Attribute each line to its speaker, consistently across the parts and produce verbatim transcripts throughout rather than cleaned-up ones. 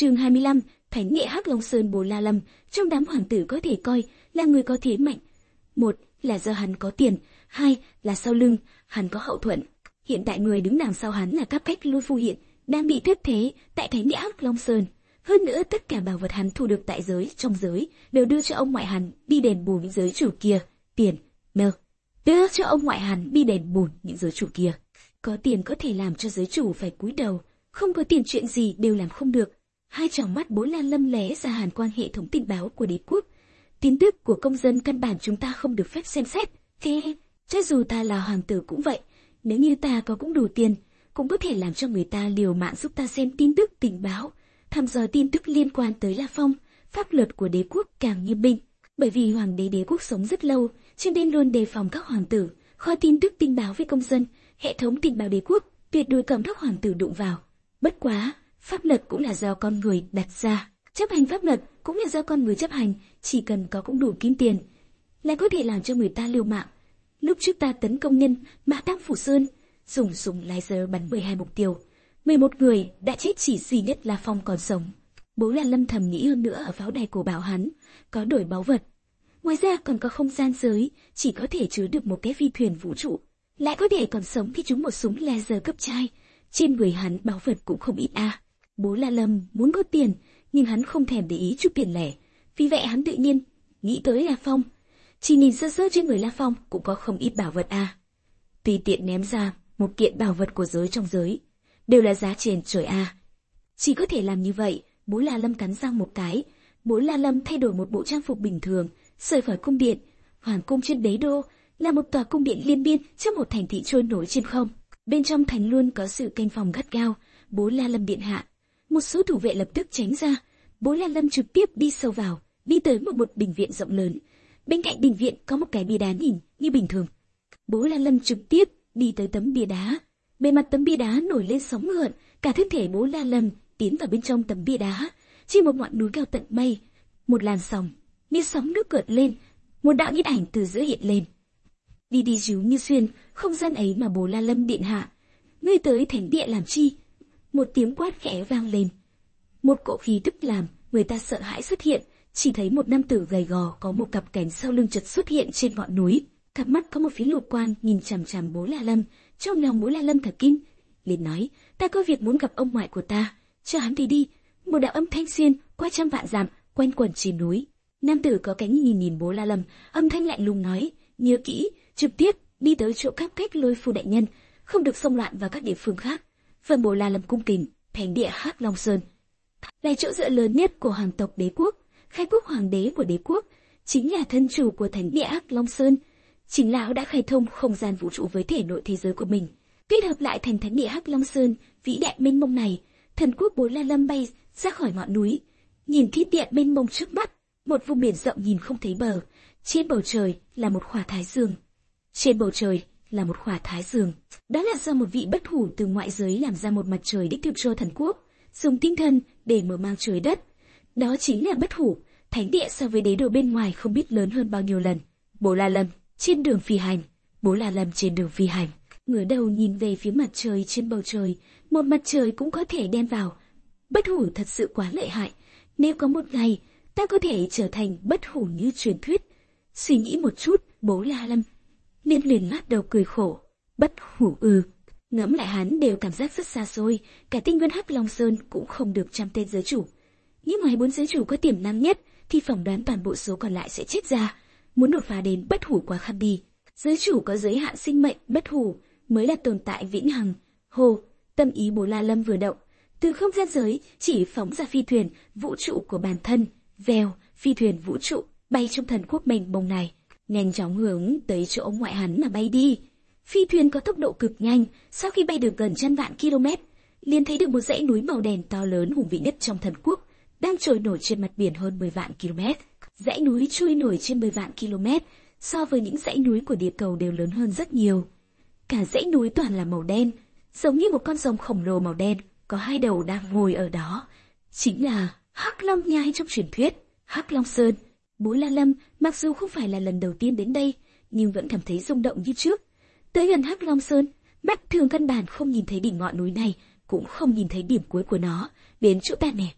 Speaker 1: Chương hai mươi lăm, Thánh địa Hắc Long Sơn. Bố La Lâm trong đám hoàng tử có thể coi là người có thế mạnh. Một là do hắn có tiền, hai là sau lưng hắn có hậu thuẫn. Hiện tại người đứng đằng sau hắn là Cáp Cách Lôi Phu Hiện, đang bị thất thế tại Thánh địa Hắc Long Sơn. Hơn nữa tất cả bảo vật hắn thu được tại giới trong giới đều đưa cho ông ngoại hắn đi đền bù những giới chủ kia. Tiền, mơ, đưa cho ông ngoại hắn đi đền bù những giới chủ kia. Có tiền có thể làm cho giới chủ phải cúi đầu, không có tiền chuyện gì đều làm không được. Hai tròng mắt Bố La Lâm lóe ra hàn quang hệ thống tình báo của đế quốc. Tin tức của công dân căn bản chúng ta không được phép xem xét. Thế, cho dù ta là hoàng tử cũng vậy, nếu như ta có cũng đủ tiền, cũng có thể làm cho người ta liều mạng giúp ta xem tin tức tình báo, thăm dò tin tức liên quan tới La Phong. Pháp luật của đế quốc càng nghiêm minh, bởi vì hoàng đế đế quốc sống rất lâu, cho nên luôn đề phòng các hoàng tử. Kho tin tức tình báo với công dân, hệ thống tình báo đế quốc tuyệt đối cấm các hoàng tử đụng vào. Bất quá, pháp luật cũng là do con người đặt ra, chấp hành pháp luật cũng là do con người chấp hành, chỉ cần có cũng đủ kim tiền, lại có thể làm cho người ta liều mạng. Lúc trước ta tấn công nhân Mã Tăng Phủ Sơn, dùng súng laser bắn mười hai mục tiêu, mười một người đã chết, chỉ duy nhất La Phong còn sống. Bố La Lâm thầm nghĩ, hơn nữa ở pháo đài cổ bảo hắn có đổi báu vật, ngoài ra còn có không gian giới chỉ có thể chứa được một cái phi thuyền vũ trụ, lại có thể còn sống khi trúng một súng laser cấp trai. Trên người hắn báu vật cũng không ít a. À. Bố La Lâm muốn có tiền, nhưng hắn không thèm để ý chút tiền lẻ, vì vậy hắn tự nhiên nghĩ tới La Phong. Chỉ nhìn sơ sơ trên người La Phong cũng có không ít bảo vật a. À. Tùy tiện ném ra một kiện bảo vật của giới trong giới, đều là giá trên trời a. À. Chỉ có thể làm như vậy. Bố La Lâm cắn răng một cái. Bố La Lâm thay đổi một bộ trang phục bình thường, rời khỏi cung điện. Hoàng cung trên đế đô là một tòa cung điện liên biên trong một thành thị trôi nổi trên không. Bên trong thành luôn có sự canh phòng gắt gao. Bố La Lâm điện hạ, một số thủ vệ lập tức tránh ra. Bố La Lâm trực tiếp đi sâu vào, đi tới một một đình viện rộng lớn. Bên cạnh đình viện có một cái bia đá nhìn như bình thường. Bố La Lâm trực tiếp đi tới tấm bia đá. Bề mặt tấm bia đá nổi lên sóng gợn, cả thân thể Bố La Lâm tiến vào bên trong tấm bia đá. Trên một ngọn núi cao tận mây, một làn sóng như sóng nước cợt lên, một đạo nhiếp ảnh từ giữa hiện lên. Đi đi díu như xuyên không gian ấy mà. Bố La Lâm điện hạ, ngươi tới thánh địa làm chi? Một tiếng quát khẽ vang lên. Một cỗ khí tức làm người ta sợ hãi xuất hiện. Chỉ thấy một nam tử gầy gò có một cặp cánh sau lưng chợt xuất hiện trên ngọn núi. Cặp mắt có một phía lục quan nhìn chằm chằm Bố La Lâm. Trong lòng Bố La Lâm thật kinh, liền nói: ta có việc muốn gặp ông ngoại của ta, cho hắn đi đi. Một đạo âm thanh xuyên qua trăm vạn dặm quanh quẩn trên núi. Nam tử có cánh nhìn nhìn Bố La Lâm, âm thanh lạnh lùng nói: nhớ kỹ, trực tiếp đi tới chỗ Cáp Cách Lôi Phu đại nhân, không được xông loạn vào các địa phương khác. Phần Bố La Lâm cung kính. Thánh địa Hắc Long Sơn là chỗ dựa lớn nhất của hoàng tộc đế quốc. Khai quốc hoàng đế của đế quốc chính là thân chủ của thánh địa Hắc Long Sơn. Chính lão đã khai thông không gian vũ trụ với thể nội thế giới của mình, kết hợp lại thành thánh địa Hắc Long Sơn vĩ đại mênh mông này. Thần quốc Bố La Lâm bay ra khỏi ngọn núi, nhìn thiên địa mênh mông trước mắt, một vùng biển rộng nhìn không thấy bờ. Trên bầu trời là một khỏa thái dương. Trên bầu trời là một khỏa thái dương. Đó là do một vị bất hủ từ ngoại giới làm ra một mặt trời đích thực cho thần quốc, dùng tinh thần để mở mang trời đất. Đó chính là bất hủ. Thánh địa so với đế đô bên ngoài không biết lớn hơn bao nhiêu lần. Bố La Lâm trên đường phi hành. Bố La Lâm trên đường phi hành, ngửa đầu nhìn về phía mặt trời trên bầu trời. Một mặt trời cũng có thể đen vào. Bất hủ thật sự quá lợi hại. Nếu có một ngày ta có thể trở thành bất hủ như truyền thuyết. Suy nghĩ một chút, Bố La Lâm liền liền lắc đầu cười khổ. Bất hủ ư? Ngẫm lại hắn đều cảm giác rất xa xôi. Cả tinh nguyên Hắc Long Sơn cũng không được trăm tên giới chủ. Nhưng ngoài bốn giới chủ có tiềm năng nhất thì phỏng đoán toàn bộ số còn lại sẽ chết ra. Muốn đột phá đến bất hủ quá khăn đi. Giới chủ có giới hạn sinh mệnh, bất hủ mới là tồn tại vĩnh hằng. Hồ, tâm ý Bố La Lâm vừa động, từ không gian giới chỉ phóng ra phi thuyền vũ trụ của bản thân. Vèo, phi thuyền vũ trụ bay trong thần quốc mênh mông này, nhanh chóng hướng tới chỗ ông ngoại hắn mà bay đi. Phi thuyền có tốc độ cực nhanh, sau khi bay được gần trăm vạn km, liền thấy được một dãy núi màu đen to lớn hùng vĩ nhất trong thần quốc, đang trôi nổi trên mặt biển hơn mười vạn km. Dãy núi trôi nổi trên mười vạn km, so với những dãy núi của địa cầu đều lớn hơn rất nhiều. Cả dãy núi toàn là màu đen, giống như một con rồng khổng lồ màu đen, có hai đầu đang ngồi ở đó. Chính là Hắc Long Nhai trong truyền thuyết, Hắc Long Sơn. Bố La Lâm mặc dù không phải là lần đầu tiên đến đây, nhưng vẫn cảm thấy rung động như trước. Tới gần Hắc Long Sơn, mắt thường căn bản không nhìn thấy đỉnh ngọn núi này, cũng không nhìn thấy điểm cuối của nó. Đến chỗ ta nè,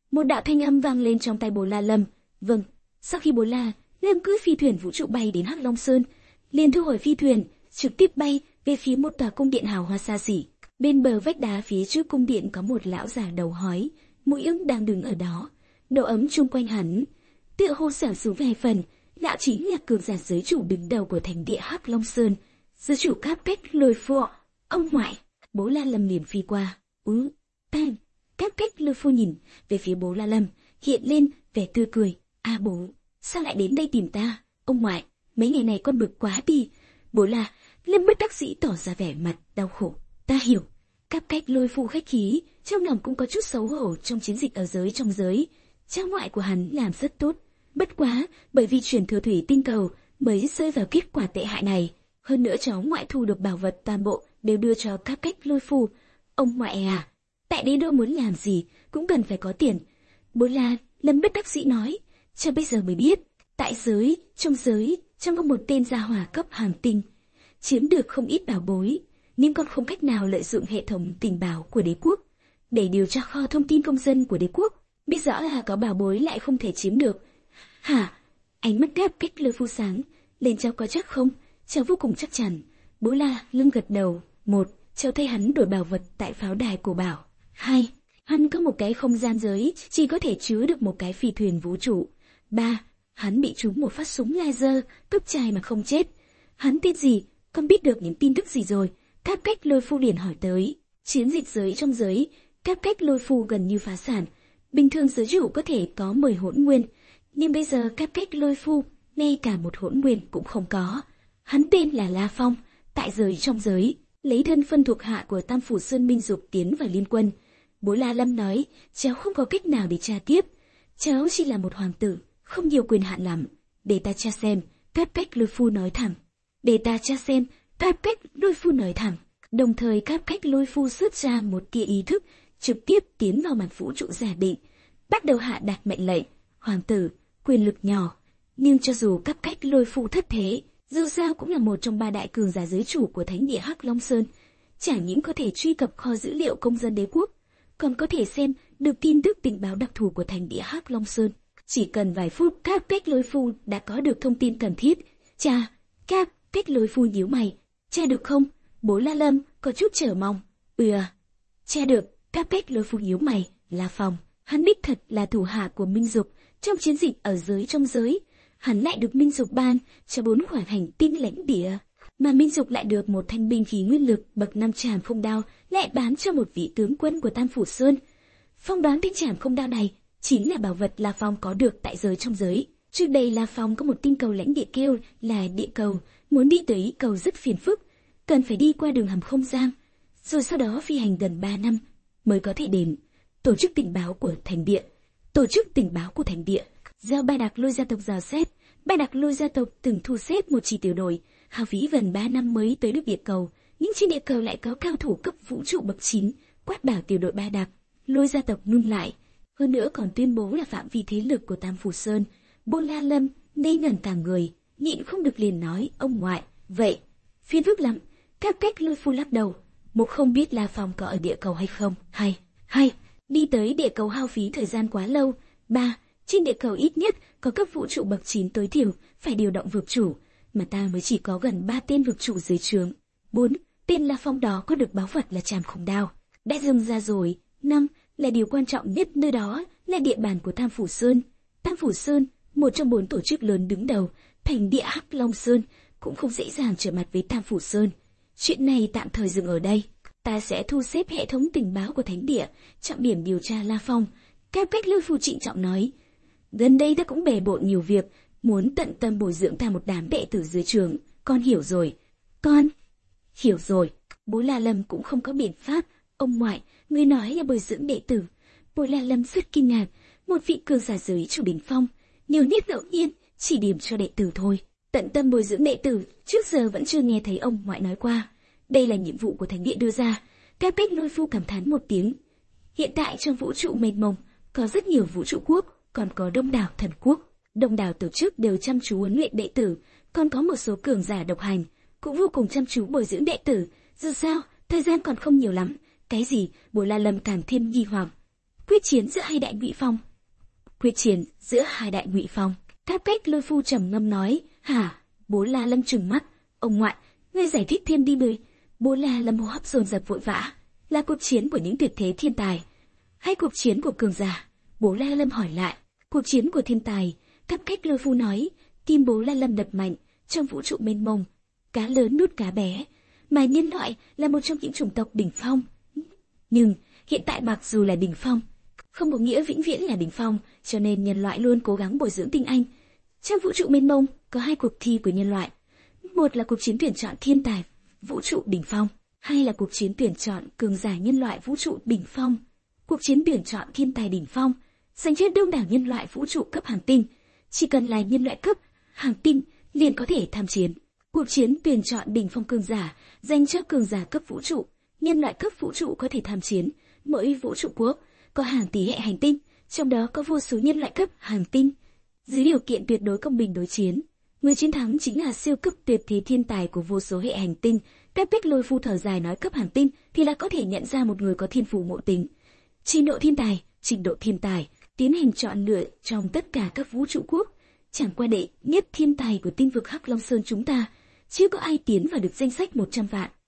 Speaker 1: Một đạo thanh âm vang lên trong tai Bố La Lâm. Vâng. Sau khi Bố La Lâm cưỡi phi thuyền vũ trụ bay đến Hắc Long Sơn, liền thu hồi phi thuyền, trực tiếp bay về phía một tòa cung điện hào hoa xa xỉ. Bên bờ vách đá phía trước cung điện có một lão già đầu hói, mũi ưng đang đứng ở đó. Độ ấm chung quanh hắn tựa hồ giảm xuống vài phần. Lão chính là cường giả giới chủ đứng đầu của thành địa Hắc Long Sơn, giới chủ Cáp Cách Lôi Phu. Ông ngoại. Bố La Lâm liền phi qua. Ứ, tan. Cáp Cách Lôi Phu nhìn về phía Bố La Lâm, hiện lên vẻ tươi cười. A à bố, sao lại đến đây tìm ta? Ông ngoại, mấy ngày này con bực quá đi. Bố La Lâm bất đắc dĩ tỏ ra vẻ mặt đau khổ. Ta hiểu. Cáp Cách Lôi Phu khách khí, trong lòng cũng có chút xấu hổ trong chiến dịch ở giới trong giới. Cha ngoại của hắn làm rất tốt. Bất quá, bởi vì chuyển thừa thủy tinh cầu mới rơi vào kết quả tệ hại này. Hơn nữa cháu ngoại thu được bảo vật toàn bộ đều đưa cho Cáp Cách Lôi Phu. Ông ngoại à, tại đế đô muốn làm gì cũng cần phải có tiền. Bố La Lâm bất đắc dĩ nói, cho bây giờ mới biết, tại giới, trong giới, trong có một tên gia hỏa cấp hàng tinh, chiếm được không ít bảo bối, nhưng còn không cách nào lợi dụng hệ thống tình báo của đế quốc để điều tra kho thông tin công dân của đế quốc. Biết rõ là có bảo bối lại không thể chiếm được. Hả? Ánh mắt Cáp Cách Lôi Phu sáng lên. Cháu có chắc không? Cháu vô cùng chắc chắn. Bố La Lâm gật đầu. Một, cháu thấy hắn đổi bảo vật tại pháo đài cổ bảo. Hai, hắn có một cái không gian giới chỉ có thể chứa được một cái phi thuyền vũ trụ. Ba, hắn bị trúng một phát súng laser cấp trai mà không chết. Hắn tên gì? Con biết được những tin tức gì rồi? Cáp Cách Lôi Phu liền hỏi tới. Chiến dịch giới trong giới, Cáp Cách Lôi Phu gần như phá sản. Bình thường giới chủ có thể có mười hỗn nguyên, nhưng bây giờ Cáp Cách Lôi Phu ngay cả một hỗn nguyên cũng không có. Hắn tên là La Phong, tại giới trong giới, lấy thân phân thuộc hạ của Tam Phủ Sơn Minh Dục tiến vào liên quân. Bố La Lâm nói, cháu không có cách nào để tra tiếp, cháu chỉ là một hoàng tử, không nhiều quyền hạn lắm. Để ta tra xem. Cáp Cách Lôi Phu nói thẳng. Để ta tra xem. Cáp Cách Lôi Phu nói thẳng. Đồng thời Cáp Cách Lôi Phu xuất ra một tia ý thức, trực tiếp tiến vào màn vũ trụ giả định, bắt đầu hạ đạt mệnh lệnh. Hoàng tử, quyền lực nhỏ, nhưng cho dù Cáp Cách Lôi Phu thất thế, dù sao cũng là một trong ba đại cường giả giới chủ của thánh địa Hắc Long Sơn, chẳng những có thể truy cập kho dữ liệu công dân đế quốc, còn có thể xem được tin tức tình báo đặc thù của thành địa Hắc Long Sơn. Chỉ cần vài phút, Cáp Cách Lôi Phu đã có được thông tin cần thiết. Cha, Cáp Cách Lôi Phu nhíu mày. Cha được không? Bố La Lâm có chút chờ mong. Ừ à, cha được. Cáp Cách Lôi Phu nhíu mày. La Phong, hắn đích thật là thủ hạ của Minh Dục trong chiến dịch ở giới trong giới. Hắn lại được Minh Dục ban cho bốn khoản hành tinh lãnh địa, mà Minh Dục lại được một thanh binh khí nguyên lực bậc năm trảm không đao lại bán cho một vị tướng quân của Tam Phủ Sơn. Phong đoán thanh trảm không đao này chính là bảo vật La Phong có được tại giới trong giới. Trước đây La Phong có một tinh cầu lãnh địa kêu là địa cầu, muốn đi tới cầu rất phiền phức, cần phải đi qua đường hầm không gian, rồi sau đó phi hành gần ba năm mới có thể đến. Tổ chức tình báo của thành địa, tổ chức tình báo của thành địa, giao Ba Đặc Lôi gia tộc dò xét. Ba Đặc Lôi gia tộc từng thu xếp một chỉ tiểu đội, hao phí gần ba năm mới tới được địa cầu, nhưng trên địa cầu lại có cao thủ cấp vũ trụ bậc chín, quát bảo tiểu đội Ba Đặc Lôi gia tộc ngưng lại. Hơn nữa còn tuyên bố là phạm vi thế lực của Tam Phủ Sơn. Bố La Lâm ngây ngẩn cả người, nhịn không được liền nói, ông ngoại, vậy phiền phức lắm. Cáp Cách Lôi Phu lắc đầu. Một, không biết La Phong có ở địa cầu hay không. Hai, hai, đi tới địa cầu hao phí thời gian quá lâu. Ba, trên địa cầu ít nhất có cấp vũ trụ bậc chín tối thiểu, phải điều động vực chủ, mà ta mới chỉ có gần ba tên vực chủ dưới trướng. Bốn, tên La Phong đó có được báu vật là trảm không đao, đã dừng ra rồi. Năm, là điều quan trọng nhất, nơi đó là địa bàn của Tam Phủ Sơn. Tam Phủ Sơn, một trong bốn tổ chức lớn đứng đầu thành địa Hắc Long Sơn, cũng không dễ dàng trở mặt với Tam Phủ Sơn. Chuyện này tạm thời dừng ở đây, ta sẽ thu xếp hệ thống tình báo của thánh địa, trọng điểm điều tra La Phong. Cáp Cách Lôi Phu trịnh trọng nói, gần đây ta cũng bề bộn nhiều việc, muốn tận tâm bồi dưỡng ta một đám đệ tử dưới trường. Con hiểu rồi. Con hiểu rồi. Bố La Lâm cũng không có biện pháp. Ông ngoại, người nói là bồi dưỡng đệ tử. Bố La Lâm rất kinh ngạc, một vị cường giả giới chủ đỉnh phong, nhiều nhất ngẫu nhiên chỉ điểm cho đệ tử thôi. Tận tâm bồi dưỡng đệ tử, trước giờ vẫn chưa nghe thấy ông ngoại nói qua. Đây là nhiệm vụ của thánh địa đưa ra. Cáp Cách Lôi Phu cảm thán một tiếng. Hiện tại trong vũ trụ mênh mông, có rất nhiều vũ trụ quốc, còn có đông đảo thần quốc. Đông đảo tổ chức đều chăm chú huấn luyện đệ tử, còn có một số cường giả độc hành, cũng vô cùng chăm chú bồi dưỡng đệ tử. Dù sao, thời gian còn không nhiều lắm. Cái gì? Bố La Lâm càng thêm nghi hoặc. Quyết chiến giữa hai đại ngụy phong. Quyết chiến giữa hai đại ngụy phong. Tháp Cách Lôi Phu trầm ngâm nói, hả? Bố La Lâm trừng mắt, ông ngoại, ngươi giải thích thêm đi bơi. Bố La Lâm hô hấp dồn dập vội vã, là cuộc chiến của những tuyệt thế thiên tài, hay cuộc chiến của cường giả? Bố La Lâm hỏi lại. Cuộc chiến của thiên tài. Tháp Cách Lôi Phu nói. Tim bố La Lâm đập mạnh. Trong vũ trụ mênh mông, cá lớn nuốt cá bé, mà nhân loại là một trong những chủng tộc đỉnh phong. Nhưng hiện tại mặc dù là đỉnh phong, không có nghĩa vĩnh viễn là đỉnh phong, cho nên nhân loại luôn cố gắng bồi dưỡng tinh anh. Trong vũ trụ mênh mông có hai cuộc thi của nhân loại, một là cuộc chiến tuyển chọn thiên tài vũ trụ đỉnh phong, hai là cuộc chiến tuyển chọn cường giả nhân loại vũ trụ đỉnh phong. Cuộc chiến tuyển chọn thiên tài đỉnh phong dành cho đông đảo nhân loại vũ trụ cấp hành tinh, chỉ cần là nhân loại cấp hành tinh liền có thể tham chiến. Cuộc chiến tuyển chọn đỉnh phong cường giả dành cho cường giả cấp vũ trụ, nhân loại cấp vũ trụ có thể tham chiến. Mỗi vũ trụ quốc có hàng tỷ hệ hành tinh, trong đó có vô số nhân loại cấp hành tinh. Dưới điều kiện tuyệt đối công bình đối chiến, người chiến thắng chính là siêu cấp tuyệt thế thiên tài của vô số hệ hành tinh. Tháp Cách Lôi Phu thở dài nói, cấp hành tinh thì là có thể nhận ra một người có thiên phú ngộ tính. Trình độ thiên tài, trình độ thiên tài tiến hành chọn lựa trong tất cả các vũ trụ quốc. Chẳng qua đệ nhất thiên tài của tinh vực Hắc Long Sơn chúng ta, chưa có ai tiến vào được danh sách một trăm vạn.